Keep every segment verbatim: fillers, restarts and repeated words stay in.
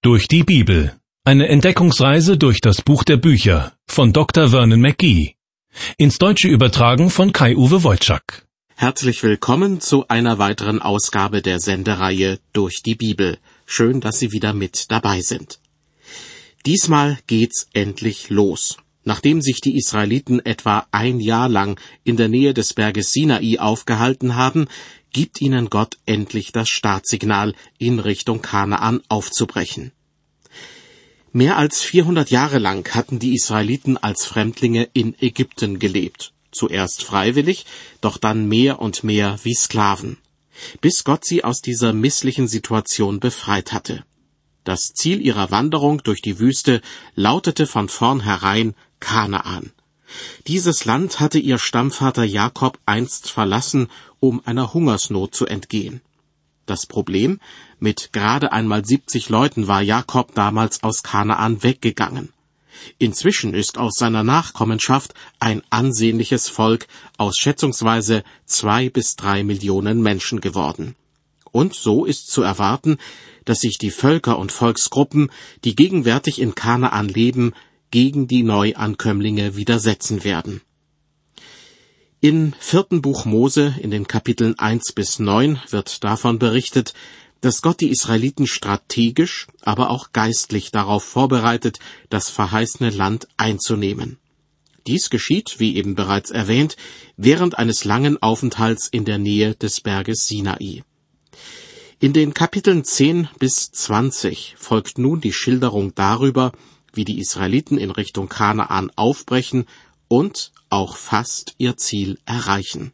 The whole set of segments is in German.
Durch die Bibel. Eine Entdeckungsreise durch das Buch der Bücher von Doktor Vernon McGee. Ins Deutsche übertragen von Kai-Uwe Wojczak. Herzlich willkommen zu einer weiteren Ausgabe der Sendereihe Durch die Bibel. Schön, dass Sie wieder mit dabei sind. Diesmal geht's endlich los. Nachdem sich die Israeliten etwa ein Jahr lang in der Nähe des Berges Sinai aufgehalten haben, gibt ihnen Gott endlich das Startsignal, in Richtung Kanaan aufzubrechen. Mehr als vierhundert Jahre lang hatten die Israeliten als Fremdlinge in Ägypten gelebt. Zuerst freiwillig, doch dann mehr und mehr wie Sklaven. Bis Gott sie aus dieser misslichen Situation befreit hatte. Das Ziel ihrer Wanderung durch die Wüste lautete von vornherein Kanaan. Dieses Land hatte ihr Stammvater Jakob einst verlassen, um einer Hungersnot zu entgehen. Das Problem: mit gerade einmal siebzig Leuten war Jakob damals aus Kanaan weggegangen. Inzwischen ist aus seiner Nachkommenschaft ein ansehnliches Volk aus schätzungsweise zwei bis drei Millionen Menschen geworden. Und so ist zu erwarten, dass sich die Völker und Volksgruppen, die gegenwärtig in Kanaan leben, gegen die Neuankömmlinge widersetzen werden. Im vierten Buch Mose, in den Kapiteln eins bis neun, wird davon berichtet, dass Gott die Israeliten strategisch, aber auch geistlich darauf vorbereitet, das verheißene Land einzunehmen. Dies geschieht, wie eben bereits erwähnt, während eines langen Aufenthalts in der Nähe des Berges Sinai. In den Kapiteln zehn bis zwanzig folgt nun die Schilderung darüber, wie die Israeliten in Richtung Kanaan aufbrechen und auch fast ihr Ziel erreichen.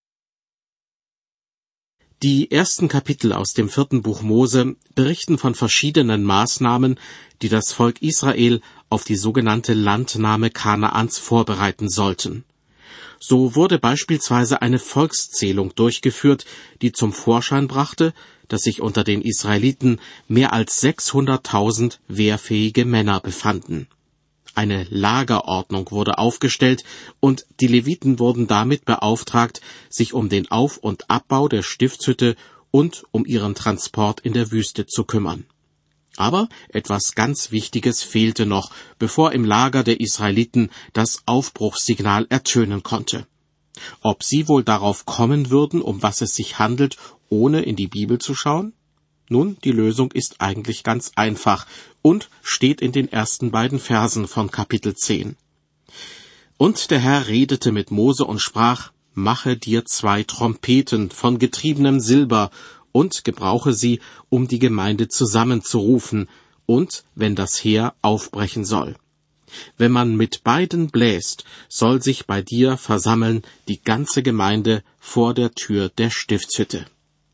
Die ersten Kapitel aus dem vierten Buch Mose berichten von verschiedenen Maßnahmen, die das Volk Israel auf die sogenannte Landnahme Kanaans vorbereiten sollten. So wurde beispielsweise eine Volkszählung durchgeführt, die zum Vorschein brachte, dass sich unter den Israeliten mehr als sechshunderttausend wehrfähige Männer befanden. Eine Lagerordnung wurde aufgestellt und die Leviten wurden damit beauftragt, sich um den Auf- und Abbau der Stiftshütte und um ihren Transport in der Wüste zu kümmern. Aber etwas ganz Wichtiges fehlte noch, bevor im Lager der Israeliten das Aufbruchssignal ertönen konnte. Ob sie wohl darauf kommen würden, um was es sich handelt, ohne in die Bibel zu schauen? Nun, die Lösung ist eigentlich ganz einfach und steht in den ersten beiden Versen von Kapitel zehn. Und der Herr redete mit Mose und sprach: Mache dir zwei Trompeten von getriebenem Silber und gebrauche sie, um die Gemeinde zusammenzurufen, und wenn das Heer aufbrechen soll. Wenn man mit beiden bläst, soll sich bei dir versammeln die ganze Gemeinde vor der Tür der Stiftshütte.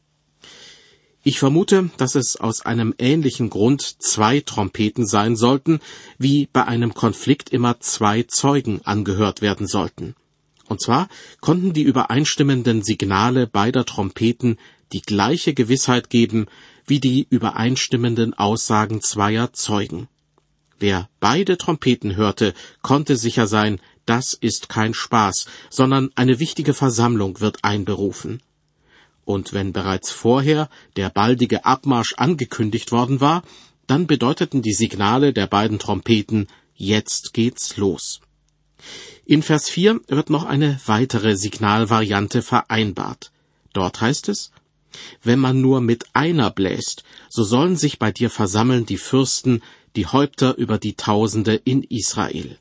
Ich vermute, dass es aus einem ähnlichen Grund zwei Trompeten sein sollten, wie bei einem Konflikt immer zwei Zeugen angehört werden sollten. Und zwar konnten die übereinstimmenden Signale beider Trompeten die gleiche Gewissheit geben wie die übereinstimmenden Aussagen zweier Zeugen. Wer beide Trompeten hörte, konnte sicher sein, das ist kein Spaß, sondern eine wichtige Versammlung wird einberufen. Und wenn bereits vorher der baldige Abmarsch angekündigt worden war, dann bedeuteten die Signale der beiden Trompeten: Jetzt geht's los. In Vers vier wird noch eine weitere Signalvariante vereinbart. Dort heißt es: Wenn man nur mit einer bläst, so sollen sich bei dir versammeln die Fürsten, die Häupter über die Tausende in Israel.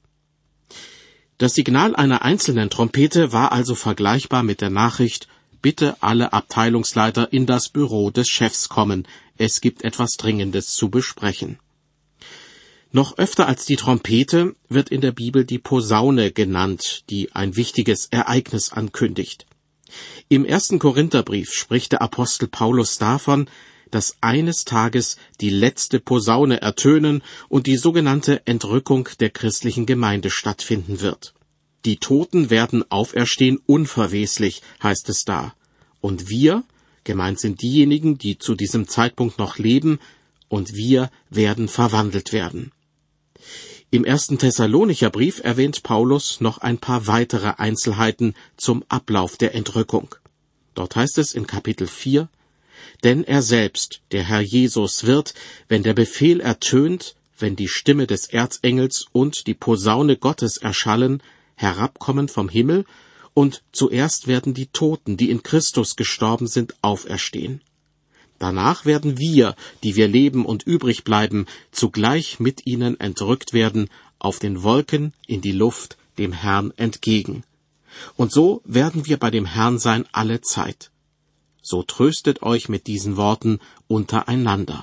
Das Signal einer einzelnen Trompete war also vergleichbar mit der Nachricht: Bitte alle Abteilungsleiter in das Büro des Chefs kommen, es gibt etwas Dringendes zu besprechen. Noch öfter als die Trompete wird in der Bibel die Posaune genannt, die ein wichtiges Ereignis ankündigt. Im ersten Korintherbrief spricht der Apostel Paulus davon, dass eines Tages die letzte Posaune ertönen und die sogenannte Entrückung der christlichen Gemeinde stattfinden wird. Die Toten werden auferstehen unverweslich, heißt es da. Und wir, gemeint sind diejenigen, die zu diesem Zeitpunkt noch leben, und wir werden verwandelt werden. Im ersten Thessalonicher Brief erwähnt Paulus noch ein paar weitere Einzelheiten zum Ablauf der Entrückung. Dort heißt es in Kapitel vier: Denn er selbst, der Herr Jesus, wird, wenn der Befehl ertönt, wenn die Stimme des Erzengels und die Posaune Gottes erschallen, herabkommen vom Himmel, und zuerst werden die Toten, die in Christus gestorben sind, auferstehen. Danach werden wir, die wir leben und übrig bleiben, zugleich mit ihnen entrückt werden, auf den Wolken in die Luft, dem Herrn entgegen. Und so werden wir bei dem Herrn sein alle Zeit. So tröstet euch mit diesen Worten untereinander.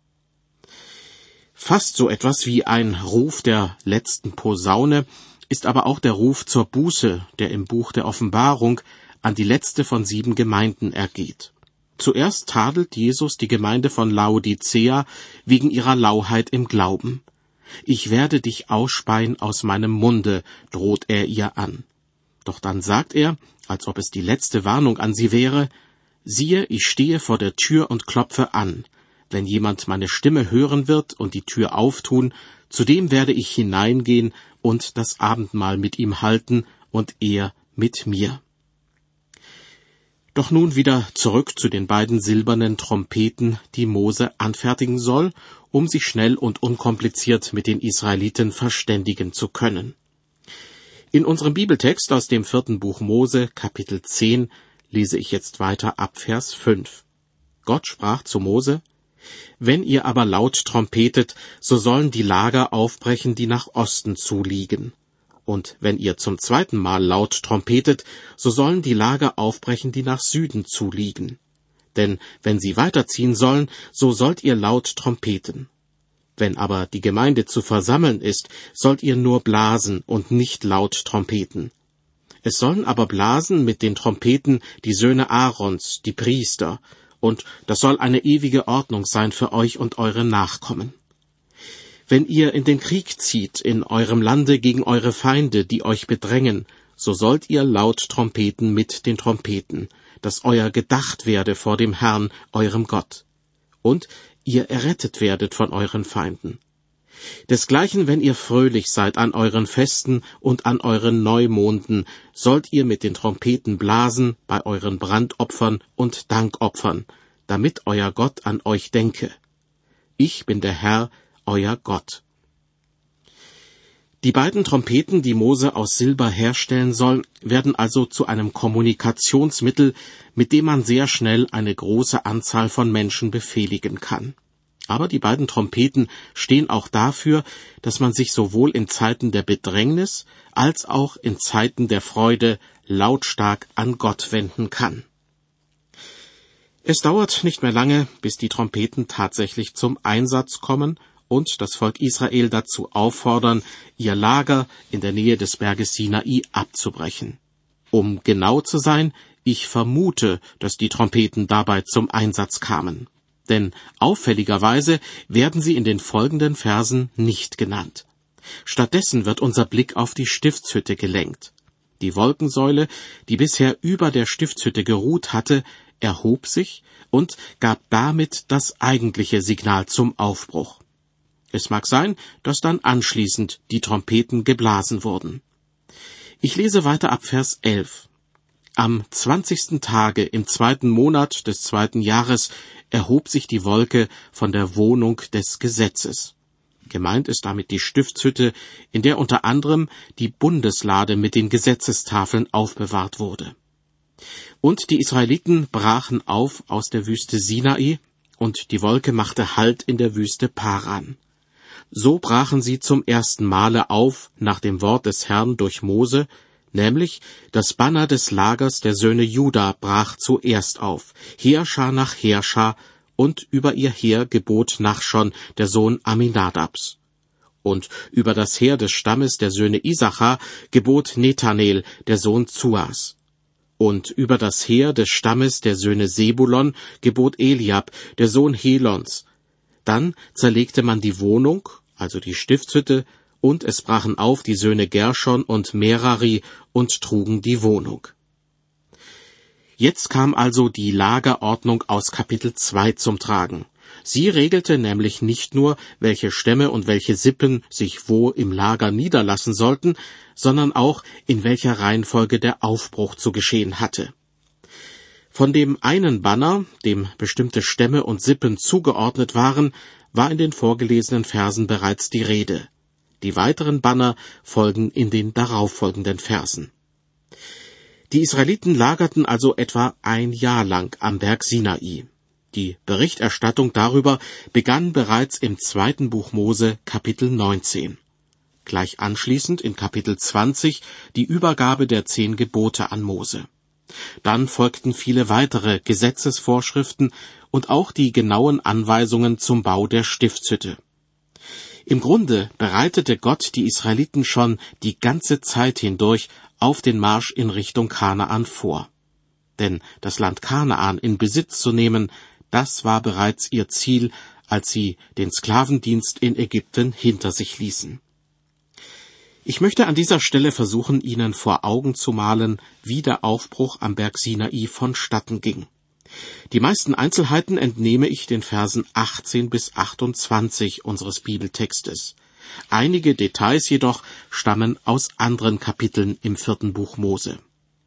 Fast so etwas wie ein Ruf der letzten Posaune ist aber auch der Ruf zur Buße, der im Buch der Offenbarung an die letzte von sieben Gemeinden ergeht. Zuerst tadelt Jesus die Gemeinde von Laodicea wegen ihrer Lauheit im Glauben. »Ich werde dich ausspeien aus meinem Munde«, droht er ihr an. Doch dann sagt er, als ob es die letzte Warnung an sie wäre, »Siehe, ich stehe vor der Tür und klopfe an. Wenn jemand meine Stimme hören wird und die Tür auftun, zu dem werde ich hineingehen und das Abendmahl mit ihm halten und er mit mir.« Doch nun wieder zurück zu den beiden silbernen Trompeten, die Mose anfertigen soll, um sich schnell und unkompliziert mit den Israeliten verständigen zu können. In unserem Bibeltext aus dem vierten Buch Mose, Kapitel zehn, lese ich jetzt weiter ab Vers fünf. Gott sprach zu Mose: »Wenn ihr aber laut trompetet, so sollen die Lager aufbrechen, die nach Osten zuliegen. Und wenn ihr zum zweiten Mal laut trompetet, so sollen die Lager aufbrechen, die nach Süden zuliegen. Denn wenn sie weiterziehen sollen, so sollt ihr laut trompeten. Wenn aber die Gemeinde zu versammeln ist, sollt ihr nur blasen und nicht laut trompeten. Es sollen aber blasen mit den Trompeten die Söhne Aarons, die Priester, und das soll eine ewige Ordnung sein für euch und eure Nachkommen. Wenn ihr in den Krieg zieht in eurem Lande gegen eure Feinde, die euch bedrängen, so sollt ihr laut trompeten mit den Trompeten, dass euer gedacht werde vor dem Herrn, eurem Gott. Und ihr errettet werdet von euren Feinden. Desgleichen, wenn ihr fröhlich seid an euren Festen und an euren Neumonden, sollt ihr mit den Trompeten blasen bei euren Brandopfern und Dankopfern, damit euer Gott an euch denke. Ich bin der Herr, euer Gott.« Die beiden Trompeten, die Mose aus Silber herstellen soll, werden also zu einem Kommunikationsmittel, mit dem man sehr schnell eine große Anzahl von Menschen befehligen kann. Aber die beiden Trompeten stehen auch dafür, dass man sich sowohl in Zeiten der Bedrängnis als auch in Zeiten der Freude lautstark an Gott wenden kann. Es dauert nicht mehr lange, bis die Trompeten tatsächlich zum Einsatz kommen und das Volk Israel dazu auffordern, ihr Lager in der Nähe des Berges Sinai abzubrechen. Um genau zu sein, ich vermute, dass die Trompeten dabei zum Einsatz kamen. Denn auffälligerweise werden sie in den folgenden Versen nicht genannt. Stattdessen wird unser Blick auf die Stiftshütte gelenkt. Die Wolkensäule, die bisher über der Stiftshütte geruht hatte, erhob sich und gab damit das eigentliche Signal zum Aufbruch. Es mag sein, dass dann anschließend die Trompeten geblasen wurden. Ich lese weiter ab Vers elf. Am zwanzigsten Tage im zweiten Monat des zweiten Jahres erhob sich die Wolke von der Wohnung des Gesetzes. Gemeint ist damit die Stiftshütte, in der unter anderem die Bundeslade mit den Gesetzestafeln aufbewahrt wurde. Und die Israeliten brachen auf aus der Wüste Sinai, und die Wolke machte Halt in der Wüste Paran. So brachen sie zum ersten Male auf nach dem Wort des Herrn durch Mose, nämlich das Banner des Lagers der Söhne Juda brach zuerst auf, Heerschar nach Heerschar, und über ihr Heer gebot Nachschon, der Sohn Aminadabs. Und über das Heer des Stammes der Söhne Isachar gebot Nethanel, der Sohn Zuas. Und über das Heer des Stammes der Söhne Sebulon gebot Eliab, der Sohn Helons. Dann zerlegte man die Wohnung, also die Stiftshütte, und es brachen auf die Söhne Gershon und Merari und trugen die Wohnung. Jetzt kam also die Lagerordnung aus Kapitel zwei zum Tragen. Sie regelte nämlich nicht nur, welche Stämme und welche Sippen sich wo im Lager niederlassen sollten, sondern auch, in welcher Reihenfolge der Aufbruch zu geschehen hatte. Von dem einen Banner, dem bestimmte Stämme und Sippen zugeordnet waren, war in den vorgelesenen Versen bereits die Rede. Die weiteren Banner folgen in den darauffolgenden Versen. Die Israeliten lagerten also etwa ein Jahr lang am Berg Sinai. Die Berichterstattung darüber begann bereits im zweiten Buch Mose, Kapitel neunzehn. Gleich anschließend in Kapitel zwanzig die Übergabe der zehn Gebote an Mose. Dann folgten viele weitere Gesetzesvorschriften und auch die genauen Anweisungen zum Bau der Stiftshütte. Im Grunde bereitete Gott die Israeliten schon die ganze Zeit hindurch auf den Marsch in Richtung Kanaan vor. Denn das Land Kanaan in Besitz zu nehmen, das war bereits ihr Ziel, als sie den Sklavendienst in Ägypten hinter sich ließen. Ich möchte an dieser Stelle versuchen, Ihnen vor Augen zu malen, wie der Aufbruch am Berg Sinai vonstatten ging. Die meisten Einzelheiten entnehme ich den Versen achtzehn bis achtundzwanzig unseres Bibeltextes. Einige Details jedoch stammen aus anderen Kapiteln im vierten Buch Mose.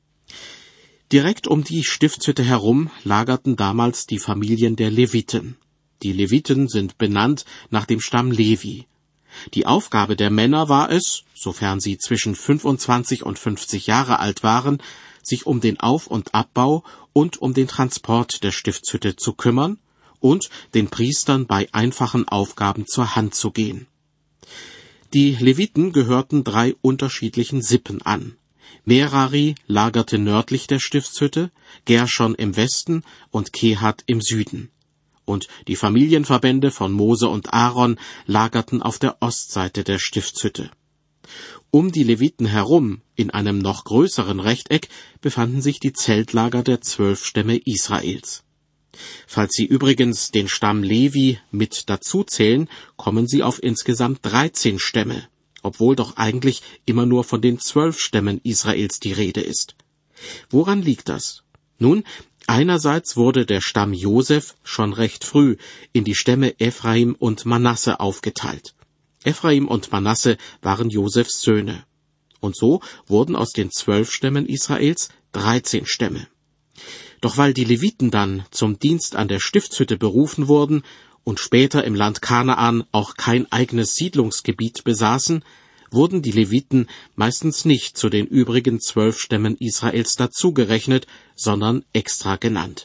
Direkt um die Stiftshütte herum lagerten damals die Familien der Leviten. Die Leviten sind benannt nach dem Stamm Levi. Die Aufgabe der Männer war es, sofern sie zwischen fünfundzwanzig und fünfzig Jahre alt waren, sich um den Auf- und Abbau und um den Transport der Stiftshütte zu kümmern und den Priestern bei einfachen Aufgaben zur Hand zu gehen. Die Leviten gehörten drei unterschiedlichen Sippen an. Merari lagerte nördlich der Stiftshütte, Gershon im Westen und Kehat im Süden. Und die Familienverbände von Mose und Aaron lagerten auf der Ostseite der Stiftshütte. Um die Leviten herum, in einem noch größeren Rechteck, befanden sich die Zeltlager der zwölf Stämme Israels. Falls Sie übrigens den Stamm Levi mit dazuzählen, kommen Sie auf insgesamt dreizehn Stämme, obwohl doch eigentlich immer nur von den zwölf Stämmen Israels die Rede ist. Woran liegt das? Nun, einerseits wurde der Stamm Josef schon recht früh in die Stämme Ephraim und Manasse aufgeteilt. Ephraim und Manasse waren Josefs Söhne. Und so wurden aus den zwölf Stämmen Israels dreizehn Stämme. Doch weil die Leviten dann zum Dienst an der Stiftshütte berufen wurden und später im Land Kanaan auch kein eigenes Siedlungsgebiet besaßen, wurden die Leviten meistens nicht zu den übrigen zwölf Stämmen Israels dazugerechnet, sondern extra genannt.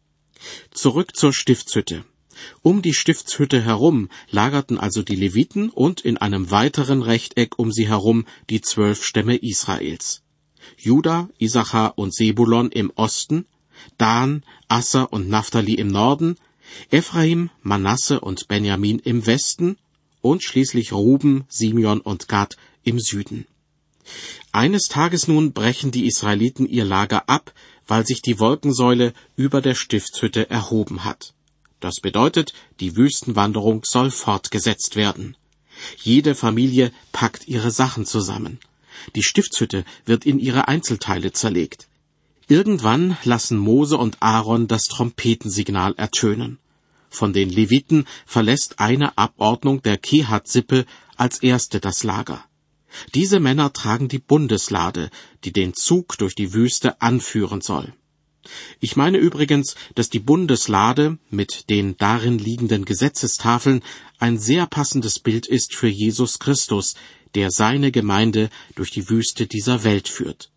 Zurück zur Stiftshütte. Um die Stiftshütte herum lagerten also die Leviten und in einem weiteren Rechteck um sie herum die zwölf Stämme Israels. Juda, Issachar und Sebulon im Osten, Dan, Asser und Naphtali im Norden, Ephraim, Manasse und Benjamin im Westen und schließlich Ruben, Simeon und Gad im Süden. Eines Tages nun brechen die Israeliten ihr Lager ab, weil sich die Wolkensäule über der Stiftshütte erhoben hat. Das bedeutet, die Wüstenwanderung soll fortgesetzt werden. Jede Familie packt ihre Sachen zusammen. Die Stiftshütte wird in ihre Einzelteile zerlegt. Irgendwann lassen Mose und Aaron das Trompetensignal ertönen. Von den Leviten verlässt eine Abordnung der Kehat-Sippe als erste das Lager. Diese Männer tragen die Bundeslade, die den Zug durch die Wüste anführen soll. Ich meine übrigens, dass die Bundeslade mit den darin liegenden Gesetzestafeln ein sehr passendes Bild ist für Jesus Christus, der seine Gemeinde durch die Wüste dieser Welt führt.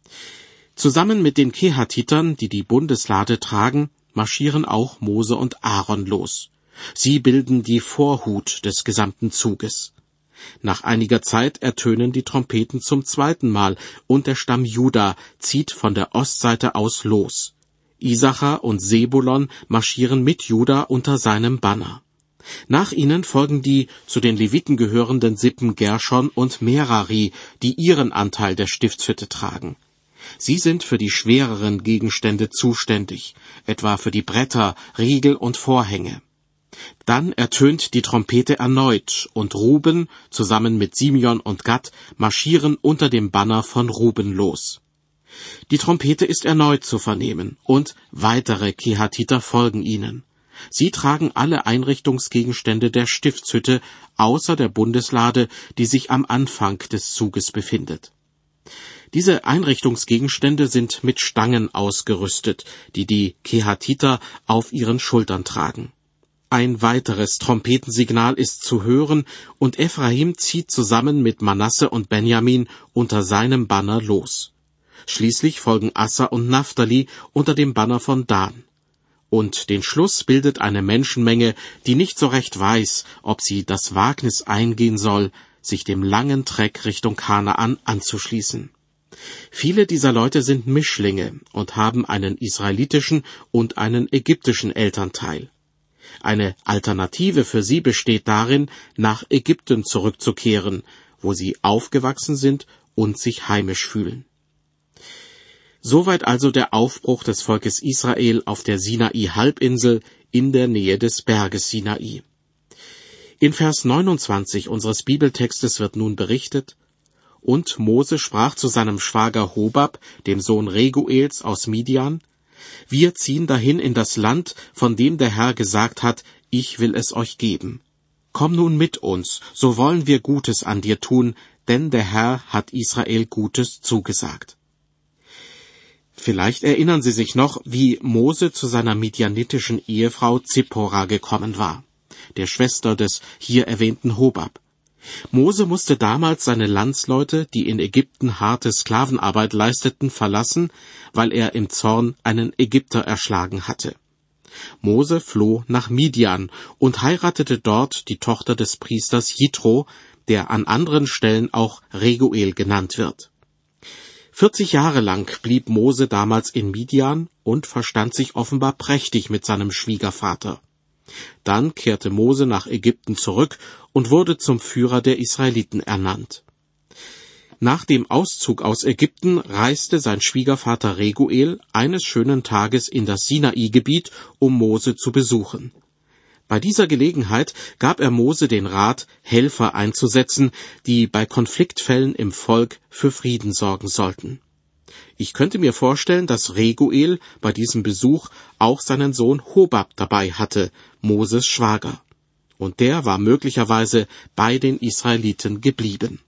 Zusammen mit den Kehatitern, die die Bundeslade tragen, marschieren auch Mose und Aaron los. Sie bilden die Vorhut des gesamten Zuges. Nach einiger Zeit ertönen die Trompeten zum zweiten Mal und der Stamm Juda zieht von der Ostseite aus los. Issachar und Sebulon marschieren mit Juda unter seinem Banner. Nach ihnen folgen die zu den Leviten gehörenden Sippen Gershon und Merari, die ihren Anteil der Stiftshütte tragen. Sie sind für die schwereren Gegenstände zuständig, etwa für die Bretter, Riegel und Vorhänge. Dann ertönt die Trompete erneut, und Ruben, zusammen mit Simeon und Gad, marschieren unter dem Banner von Ruben los. Die Trompete ist erneut zu vernehmen, und weitere Kehatiter folgen ihnen. Sie tragen alle Einrichtungsgegenstände der Stiftshütte, außer der Bundeslade, die sich am Anfang des Zuges befindet. Diese Einrichtungsgegenstände sind mit Stangen ausgerüstet, die die Kehatiter auf ihren Schultern tragen. Ein weiteres Trompetensignal ist zu hören, und Ephraim zieht zusammen mit Manasse und Benjamin unter seinem Banner los. Schließlich folgen Asser und Naphtali unter dem Banner von Dan. Und den Schluss bildet eine Menschenmenge, die nicht so recht weiß, ob sie das Wagnis eingehen soll, sich dem langen Treck Richtung Kanaan anzuschließen. Viele dieser Leute sind Mischlinge und haben einen israelitischen und einen ägyptischen Elternteil. Eine Alternative für sie besteht darin, nach Ägypten zurückzukehren, wo sie aufgewachsen sind und sich heimisch fühlen. Soweit also der Aufbruch des Volkes Israel auf der Sinai-Halbinsel in der Nähe des Berges Sinai. In Vers neunundzwanzig unseres Bibeltextes wird nun berichtet: Und Mose sprach zu seinem Schwager Hobab, dem Sohn Reguels aus Midian: Wir ziehen dahin in das Land, von dem der Herr gesagt hat, ich will es euch geben. Komm nun mit uns, so wollen wir Gutes an dir tun, denn der Herr hat Israel Gutes zugesagt. Vielleicht erinnern Sie sich noch, wie Mose zu seiner midianitischen Ehefrau Zippora gekommen war, der Schwester des hier erwähnten Hobab. Mose musste damals seine Landsleute, die in Ägypten harte Sklavenarbeit leisteten, verlassen, weil er im Zorn einen Ägypter erschlagen hatte. Mose floh nach Midian und heiratete dort die Tochter des Priesters Jitro, der an anderen Stellen auch Reguel genannt wird. Vierzig Jahre lang blieb Mose damals in Midian und verstand sich offenbar prächtig mit seinem Schwiegervater. Dann kehrte Mose nach Ägypten zurück und wurde zum Führer der Israeliten ernannt. Nach dem Auszug aus Ägypten reiste sein Schwiegervater Reguel eines schönen Tages in das Sinai-Gebiet, um Mose zu besuchen. Bei dieser Gelegenheit gab er Mose den Rat, Helfer einzusetzen, die bei Konfliktfällen im Volk für Frieden sorgen sollten. Ich könnte mir vorstellen, dass Reguel bei diesem Besuch auch seinen Sohn Hobab dabei hatte, Moses Schwager. Und der war möglicherweise bei den Israeliten geblieben.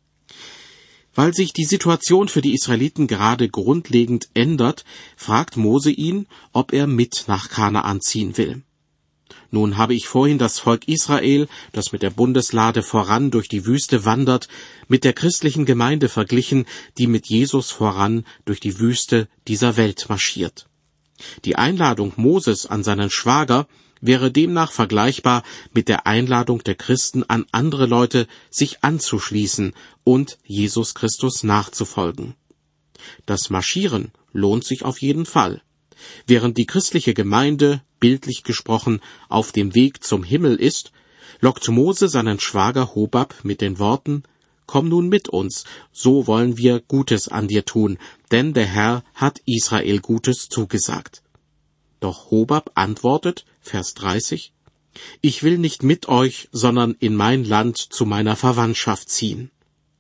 Weil sich die Situation für die Israeliten gerade grundlegend ändert, fragt Mose ihn, ob er mit nach Kanaan ziehen will. Nun habe ich vorhin das Volk Israel, das mit der Bundeslade voran durch die Wüste wandert, mit der christlichen Gemeinde verglichen, die mit Jesus voran durch die Wüste dieser Welt marschiert. Die Einladung Moses an seinen Schwager wäre demnach vergleichbar mit der Einladung der Christen an andere Leute, sich anzuschließen und Jesus Christus nachzufolgen. Das Marschieren lohnt sich auf jeden Fall. Während die christliche Gemeinde, bildlich gesprochen, auf dem Weg zum Himmel ist, lockt Mose seinen Schwager Hobab mit den Worten: Komm nun mit uns, so wollen wir Gutes an dir tun, denn der Herr hat Israel Gutes zugesagt. Doch Hobab antwortet, Vers dreißig, Ich will nicht mit euch, sondern in mein Land zu meiner Verwandtschaft ziehen.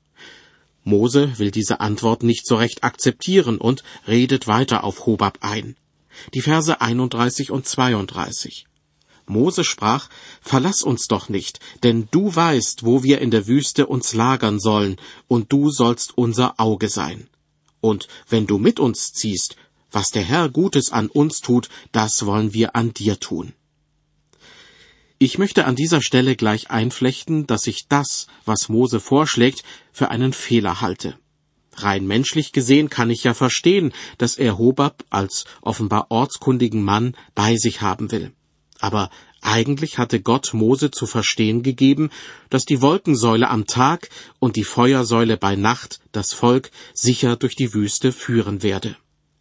Mose will diese Antwort nicht so recht akzeptieren und redet weiter auf Hobab ein. Die Verse einunddreißig und zweiunddreißig. Mose sprach: Verlass uns doch nicht, denn du weißt, wo wir in der Wüste uns lagern sollen, und du sollst unser Auge sein. Und wenn du mit uns ziehst, was der Herr Gutes an uns tut, das wollen wir an dir tun. Ich möchte an dieser Stelle gleich einflechten, dass ich das, was Mose vorschlägt, für einen Fehler halte. Rein menschlich gesehen kann ich ja verstehen, dass er Hobab als offenbar ortskundigen Mann bei sich haben will. Aber eigentlich hatte Gott Mose zu verstehen gegeben, dass die Wolkensäule am Tag und die Feuersäule bei Nacht das Volk sicher durch die Wüste führen werde.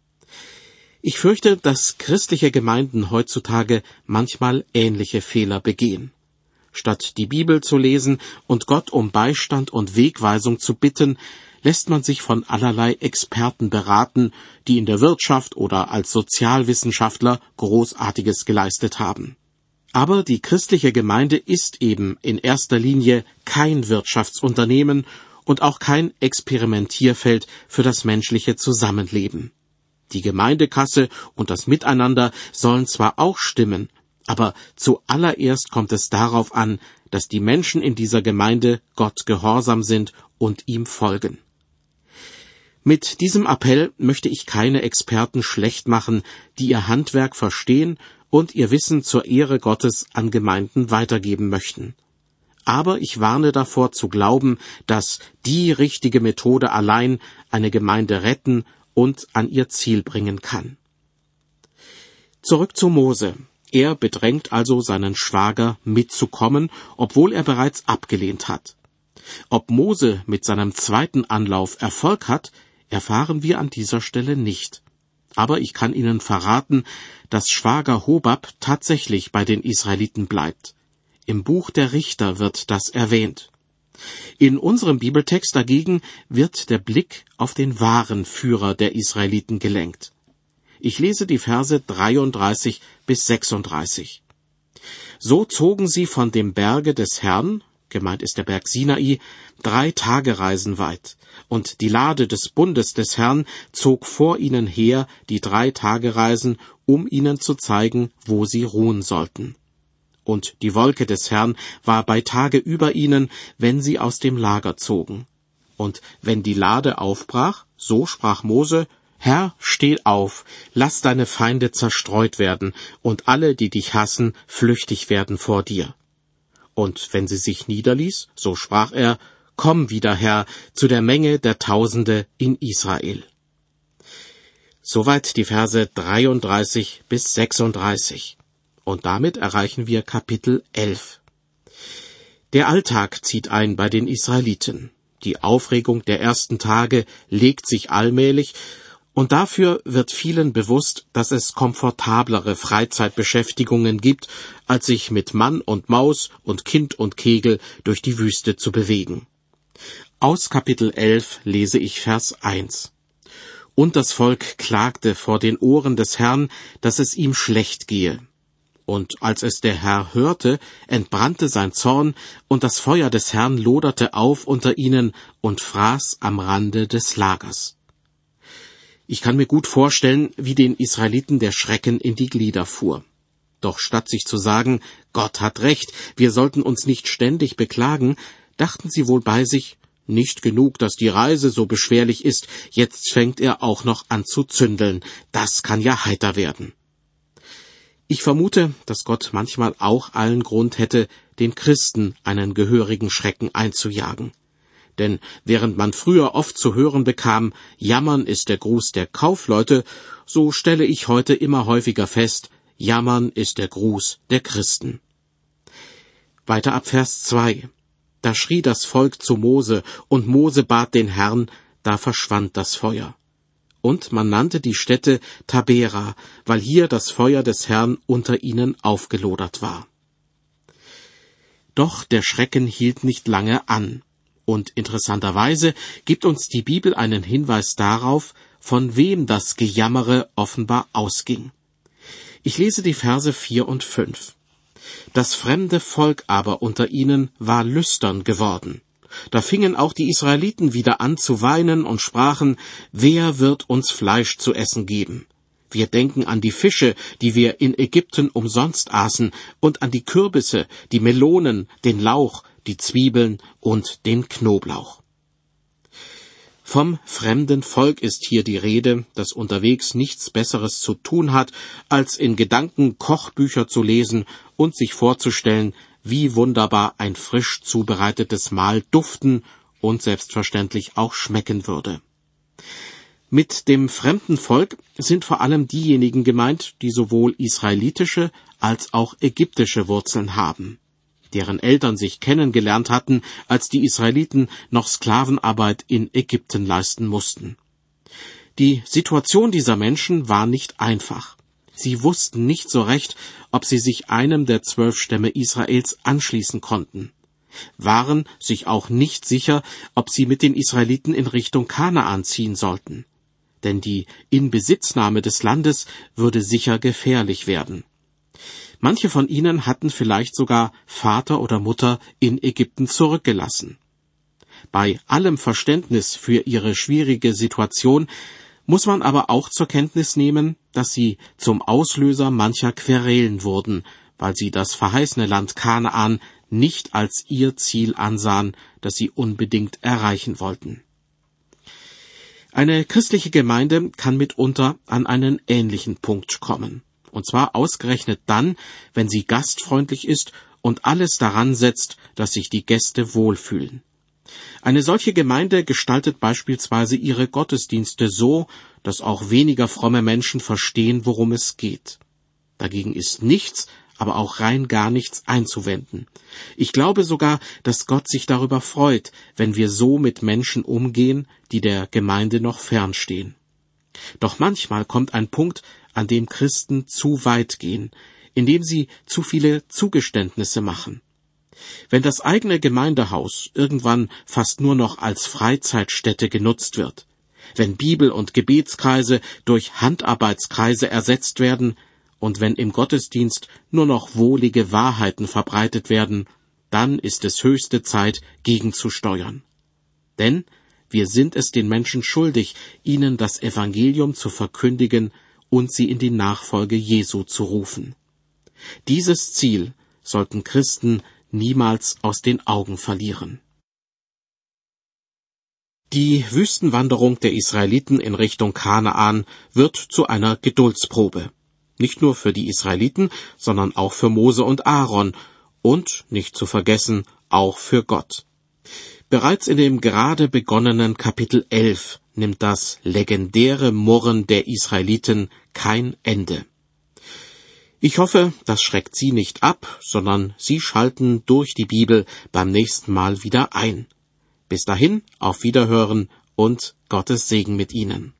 Ich fürchte, dass christliche Gemeinden heutzutage manchmal ähnliche Fehler begehen. Statt die Bibel zu lesen und Gott um Beistand und Wegweisung zu bitten, lässt man sich von allerlei Experten beraten, die in der Wirtschaft oder als Sozialwissenschaftler Großartiges geleistet haben. Aber die christliche Gemeinde ist eben in erster Linie kein Wirtschaftsunternehmen und auch kein Experimentierfeld für das menschliche Zusammenleben. Die Gemeindekasse und das Miteinander sollen zwar auch stimmen, aber zuallererst kommt es darauf an, dass die Menschen in dieser Gemeinde Gott gehorsam sind und ihm folgen. Mit diesem Appell möchte ich keine Experten schlecht machen, die ihr Handwerk verstehen und ihr Wissen zur Ehre Gottes an Gemeinden weitergeben möchten. Aber ich warne davor zu glauben, dass die richtige Methode allein eine Gemeinde retten und an ihr Ziel bringen kann. Zurück zu Mose. Er bedrängt also seinen Schwager mitzukommen, obwohl er bereits abgelehnt hat. Ob Mose mit seinem zweiten Anlauf Erfolg hat, erfahren wir an dieser Stelle nicht. Aber ich kann Ihnen verraten, dass Schwager Hobab tatsächlich bei den Israeliten bleibt. Im Buch der Richter wird das erwähnt. In unserem Bibeltext dagegen wird der Blick auf den wahren Führer der Israeliten gelenkt. Ich lese die Verse dreiunddreißig bis sechsunddreißig. So zogen sie von dem Berge des Herrn, gemeint ist der Berg Sinai, drei Tagereisen weit, und die Lade des Bundes des Herrn zog vor ihnen her die drei Tagereisen, um ihnen zu zeigen, wo sie ruhen sollten. Und die Wolke des Herrn war bei Tage über ihnen, wenn sie aus dem Lager zogen. Und wenn die Lade aufbrach, so sprach Mose: Herr, steh auf, lass deine Feinde zerstreut werden und alle, die dich hassen, flüchtig werden vor dir. Und wenn sie sich niederließ, so sprach er: Komm wieder, Herr, zu der Menge der Tausende in Israel. Soweit die Verse dreiunddreißig bis sechsunddreißig. Und damit erreichen wir Kapitel elf. Der Alltag zieht ein bei den Israeliten. Die Aufregung der ersten Tage legt sich allmählich, und dafür wird vielen bewusst, dass es komfortablere Freizeitbeschäftigungen gibt, als sich mit Mann und Maus und Kind und Kegel durch die Wüste zu bewegen. Aus Kapitel elf lese ich Vers eins. Und das Volk klagte vor den Ohren des Herrn, dass es ihm schlecht gehe. Und als es der Herr hörte, entbrannte sein Zorn, und das Feuer des Herrn loderte auf unter ihnen und fraß am Rande des Lagers. Ich kann mir gut vorstellen, wie den Israeliten der Schrecken in die Glieder fuhr. Doch statt sich zu sagen, Gott hat recht, wir sollten uns nicht ständig beklagen, dachten sie wohl bei sich, nicht genug, dass die Reise so beschwerlich ist, jetzt fängt er auch noch an zu zündeln, das kann ja heiter werden. Ich vermute, dass Gott manchmal auch allen Grund hätte, den Christen einen gehörigen Schrecken einzujagen. Denn während man früher oft zu hören bekam, Jammern ist der Gruß der Kaufleute, so stelle ich heute immer häufiger fest, Jammern ist der Gruß der Christen. Weiter ab Vers zwei. Da schrie das Volk zu Mose, und Mose bat den Herrn, da verschwand das Feuer. Und man nannte die Stätte Tabera, weil hier das Feuer des Herrn unter ihnen aufgelodert war. Doch der Schrecken hielt nicht lange an. Und interessanterweise gibt uns die Bibel einen Hinweis darauf, von wem das Gejammere offenbar ausging. Ich lese die Verse vier und fünf. Das fremde Volk aber unter ihnen war lüstern geworden. Da fingen auch die Israeliten wieder an zu weinen und sprachen: Wer wird uns Fleisch zu essen geben? Wir denken an die Fische, die wir in Ägypten umsonst aßen, und an die Kürbisse, die Melonen, den Lauch, die Zwiebeln und den Knoblauch. Vom fremden Volk ist hier die Rede, das unterwegs nichts Besseres zu tun hat, als in Gedanken Kochbücher zu lesen und sich vorzustellen, wie wunderbar ein frisch zubereitetes Mahl duften und selbstverständlich auch schmecken würde. Mit dem fremden Volk sind vor allem diejenigen gemeint, die sowohl israelitische als auch ägyptische Wurzeln haben, deren Eltern sich kennengelernt hatten, als die Israeliten noch Sklavenarbeit in Ägypten leisten mussten. Die Situation dieser Menschen war nicht einfach. Sie wussten nicht so recht, ob sie sich einem der zwölf Stämme Israels anschließen konnten, waren sich auch nicht sicher, ob sie mit den Israeliten in Richtung Kanaan ziehen sollten. Denn die Inbesitznahme des Landes würde sicher gefährlich werden. Manche von ihnen hatten vielleicht sogar Vater oder Mutter in Ägypten zurückgelassen. Bei allem Verständnis für ihre schwierige Situation muss man aber auch zur Kenntnis nehmen, dass sie zum Auslöser mancher Querelen wurden, weil sie das verheißene Land Kanaan nicht als ihr Ziel ansahen, das sie unbedingt erreichen wollten. Eine christliche Gemeinde kann mitunter an einen ähnlichen Punkt kommen. Und zwar ausgerechnet dann, wenn sie gastfreundlich ist und alles daran setzt, dass sich die Gäste wohlfühlen. Eine solche Gemeinde gestaltet beispielsweise ihre Gottesdienste so, dass auch weniger fromme Menschen verstehen, worum es geht. Dagegen ist nichts, aber auch rein gar nichts einzuwenden. Ich glaube sogar, dass Gott sich darüber freut, wenn wir so mit Menschen umgehen, die der Gemeinde noch fernstehen. Doch manchmal kommt ein Punkt, an dem Christen zu weit gehen, indem sie zu viele Zugeständnisse machen. Wenn das eigene Gemeindehaus irgendwann fast nur noch als Freizeitstätte genutzt wird, wenn Bibel- und Gebetskreise durch Handarbeitskreise ersetzt werden und wenn im Gottesdienst nur noch wohlige Wahrheiten verbreitet werden, dann ist es höchste Zeit, gegenzusteuern. Denn wir sind es den Menschen schuldig, ihnen das Evangelium zu verkündigen und sie in die Nachfolge Jesu zu rufen. Dieses Ziel sollten Christen niemals aus den Augen verlieren. Die Wüstenwanderung der Israeliten in Richtung Kanaan wird zu einer Geduldsprobe. Nicht nur für die Israeliten, sondern auch für Mose und Aaron und, nicht zu vergessen, auch für Gott. Bereits in dem gerade begonnenen Kapitel elf nimmt das legendäre Murren der Israeliten kein Ende. Ich hoffe, das schreckt Sie nicht ab, sondern Sie schalten durch die Bibel beim nächsten Mal wieder ein. Bis dahin, auf Wiederhören und Gottes Segen mit Ihnen.